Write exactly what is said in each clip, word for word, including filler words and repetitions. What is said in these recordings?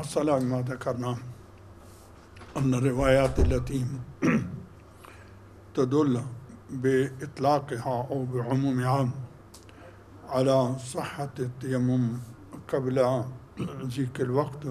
الصلاة ما ذكرنا أن الروايات التي تدل بإطلاقها أو بعمومها على صحة التيمم قبل ذيك الوقت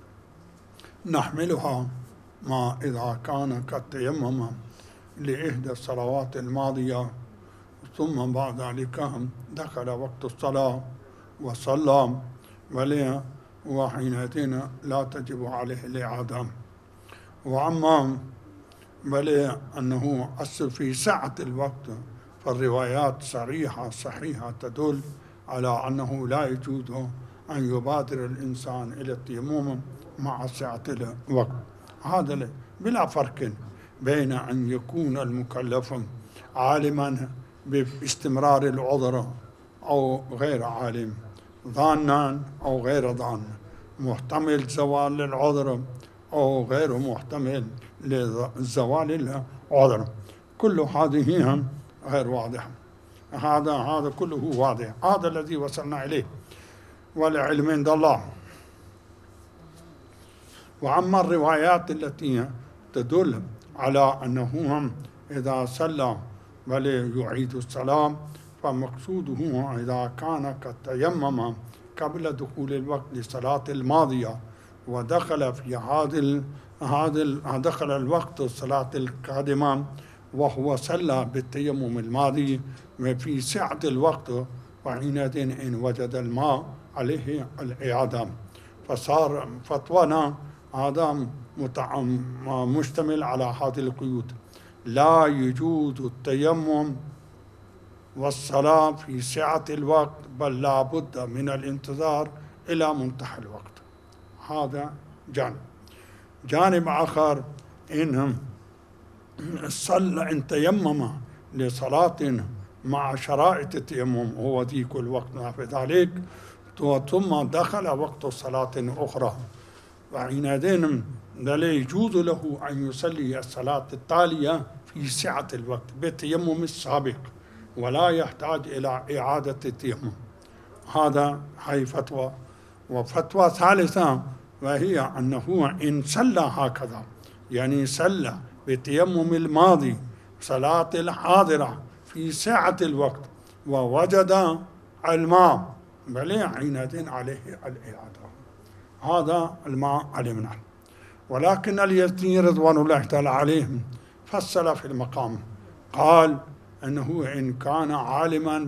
نحملها ما إذا كان قد تيمم لإحدى الصلوات الماضية ثم بعد ذلك دخل وقت الصلاة وصلى وليه وحينئذ لا تجب عليه الإعادة. وأما بل أنه أصل في سعة الوقت فالروايات صريحة صحيحة تدل على أنه لا يجوز أن يبادر الإنسان إلى التيمم مع سعة الوقت. هذا بلا فرق بين أن يكون المكلف عالما باستمرار العذر أو غير عالم، ظانا أو غير ظان، محتمل زوال للعذر أو غير محتمل لزوال العذر، كل هذه غير واضحة. هذا هذا كله واضح، هذا الذي وصلنا إليه والعلم عند الله. وأما الروايات التي تدل على أنه إذا صلى بل يعيد الصلاة فمقصوده إذا كان قد تيمم قبل دخول الوقت للصلاة الماضية ودخل في هذا هذا دخل الوقت الصلاة القادمة وهو صلى بالتيمم الماضي في سعة الوقت، وحينئذ إن وجد الماء عليه الإعادة. فصار فتوانا هذا مشتمل على هذه القيود: لا يجوز التيمم والصلاة في سعة الوقت بل لا بد من الانتظار إلى منتهى الوقت. هذا جانب. جانب آخر إن صلى إن تيمم لصلاة مع شرائط التيمم هو ذيك الوقت في ذلك ثم دخل وقت صلاة أخرى، وحينئذ لا يجوز له أن يصلي الصلاة التالية في سعة الوقت بالتيمم السابق ولا يحتاج إلى إعادة التيمم. هذا هي فتوى. وفتوى ثالثة وهي أنه إن صلى هكذا، يعني صلى بالتيمم الماضي صلاة الحاضرة في سعة الوقت ووجد الماء بل حينئذ عليه الإعادة. هذا الماء علمنا. ولكن اليزني رضوان الله تعالى عليهم فصل في المقام، قال أنه إن كان عالما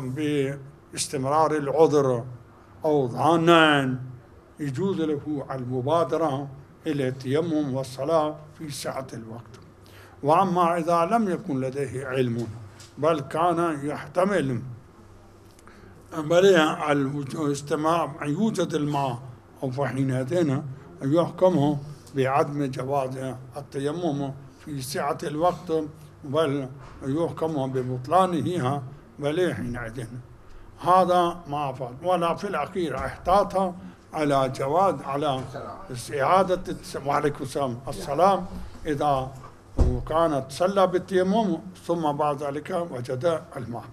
باستمرار العذر أو ظانا يجوز له المبادرة إلى التيمم والصلاة في سعة الوقت. وأما إذا لم يكن لديه علم بل كان يحتمل بل الاستماع يوجد الماء أو فحينئذ يحكم بعدم جواز التيمم في سعة الوقت بل يحكم ببطلانه بل حينئذ. هذا ما فعل. ولا في الأخير احتاط على جواز على إعادة وعليكم السلام السلام إذا كانت صلى بالتيمم ثم بعد ذلك وجد الماء.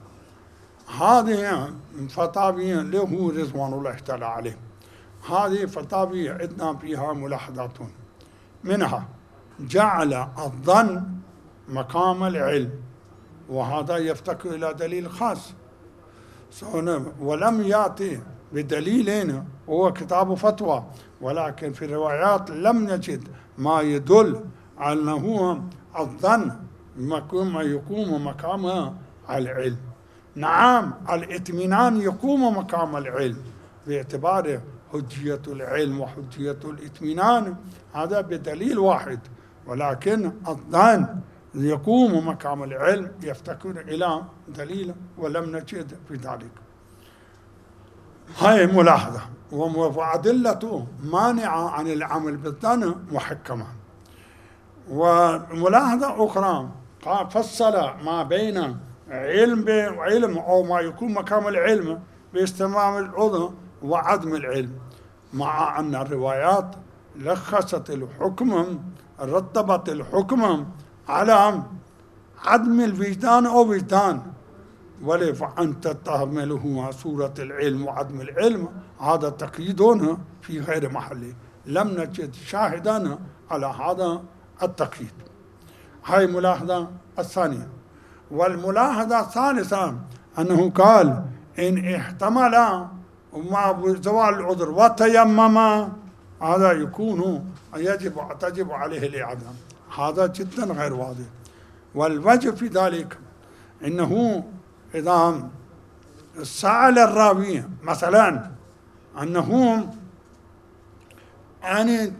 هذه فتاوي له رضوان الله تعالى عليه. هذه فتاوي عندنا فيها ملاحظات، منها جعل الظن مقام العلم، وهذا يفتقر إلى دليل خاص، ولم يأتي بدليلين هو كتاب فتوى، ولكن في الروايات لم نجد ما يدل على أنه الظن يقوم مقام العلم. نعم الاطمئنان يقوم مقام العلم باعتبار حجية العلم وحجية الاطمئنان، هذا بدليل واحد، ولكن الظن يقوم مقام العلم يفتقر إلى دليل ولم نجد في ذلك. هاي ملاحظة. وأدلة مانعة عن العمل بالظن محكمة. وملاحظة أخرى فصل ما بين علم بعلم أو ما يكون مقام العلم باستمام العذر وعدم العلم، مع أن الروايات لخصت الحكم رتبت الحكم على عدم الوجدان أو وجدان، ولا فأنت تحمله صورة العلم وعدم العلم، هذا تقييد في غير محله، لم نجد شاهدا على هذا التقييد. هاي ملاحظة الثانية. والملاحظة الثالثة أنه قال إن احتمل مع زوال العذر وتيمم هذا يكون يجب تجب عليه الإعادة. هذا جدا غير واضح. والوجه في ذلك إنه إذا سأل الراوي مثلا أنه أنا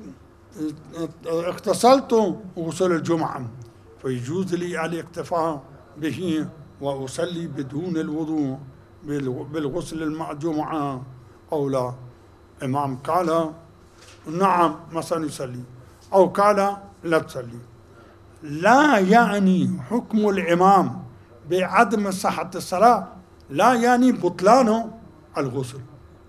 اغتسلت غسل الجمعة فيجوز لي الاكتفاء به وأصلي بدون الوضوء بالغسل الجمعة أو لا؟ إمام قال نعم مثلا يصلي، أو قال لا تصلي. لا يعني حكم الإمام بعدم صحة الصلاة لا يعني بطلان الغسل،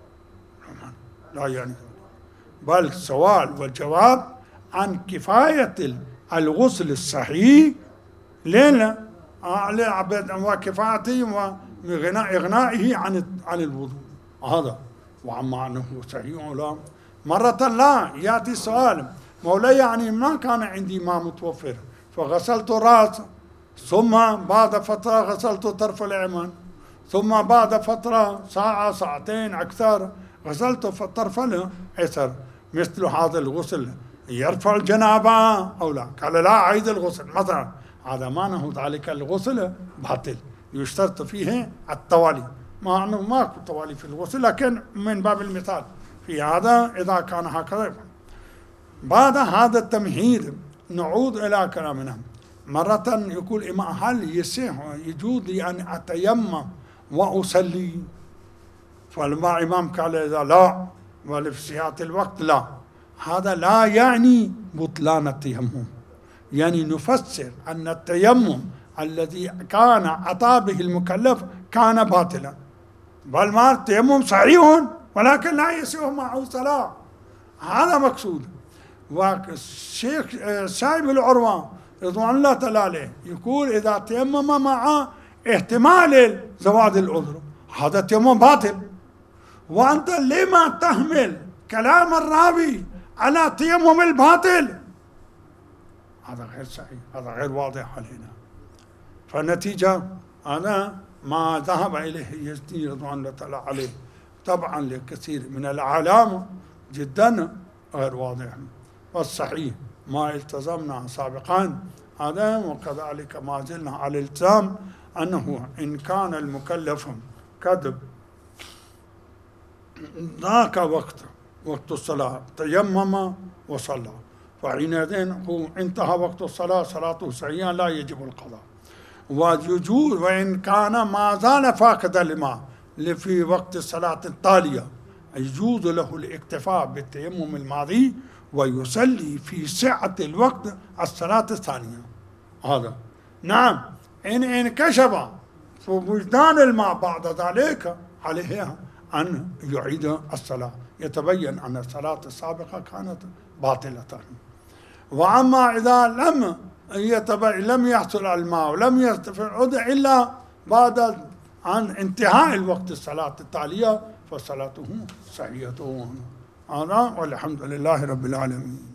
لا يعني، بل السؤال والجواب عن كفاية الغسل الصحيح لنا وكفايته وإغنائه عن عن الوضوء هذا. وعما أنه صحيح أو لا، مرة لا يأتي سؤال مولاي يعني ما كان عندي ماء متوفر فغسلت رأس، ثم بعد فترة غسلت طرف الأيمن، ثم بعد فترة ساعة ساعتين أكثر غسلت طرف الأيسر، مثل هذا الغسل يرفع الجنابة أو لا؟ قال لا أعيد الغسل مثلا، هذا معنى ذلك الغسل باطل، يشترط فيه التوالي، مع أنه ما توالي في الغسل لكن من باب المثال في هذا إذا كان هكذا. بعد هذا التمهيد نعود إلى كلامنا. مرة يقول إمام هل يصح يجوز لي أن أتيمم وأصلي؟ فالإمام قال إذا لا ولفسيات الوقت لا، هذا لا يعني بطلان التيمم، يعني نفسر أن التيمم الذي كان أتى به المكلف كان باطلا، بل ما التيمم صحيح ولكن لا يصح معه صلاة، هذا مقصود. والشيخ سايب العروة رضوان الله تعالى عليه يقول إذا تيمم مع احتمال زوال العذر هذا تيمم باطل، وأنت لما تحمل كلام الراوي على تيمم الباطل؟ هذا غير صحيح، هذا غير واضح علينا. فالنتيجة أنا ما ذهب إليه يزدي رضوان الله تعالى عليه طبعا لكثير من العلامة جدا غير واضح، والصحيح ما التزمنا سابقا هذا، وكذلك ما زلنا على الالتزام أنه إن كان المكلف قد ذاك وقت وقت الصلاة تيمم وصلى فحينئذ هو انتهى وقت الصلاة صلاته صحيحة لا يجب القضاء. ويجوز وإن كان ما زال فاقدا لما في وقت الصلاة التالية يجوز له الاكتفاء بالتيمم الماضي ويصلي في سعة الوقت الصلاة الثانية. هذا نعم إن انكشف في وجدان الماء بعد ذلك عليه أن يعيد الصلاة، يتبين أن الصلاة السابقة كانت باطلة. وأما إذا لم يتبين لم يحصل الماء ولم يرتفع العذر إلا بعد عن انتهاء الوقت الصلاة التالية فصلاته صحيحة. هذا والحمد لله رب العالمين.